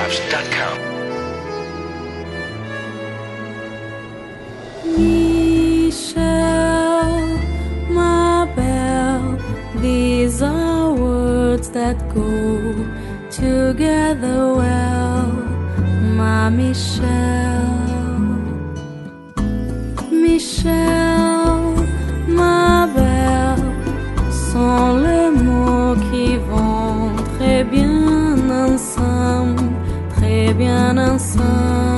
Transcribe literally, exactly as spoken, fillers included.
vibes dot com. Michelle, my belle, these are words that go together well, my Michelle. Michelle, ma belle, sont les mots qui vont très bien ensemble, très bien ensemble.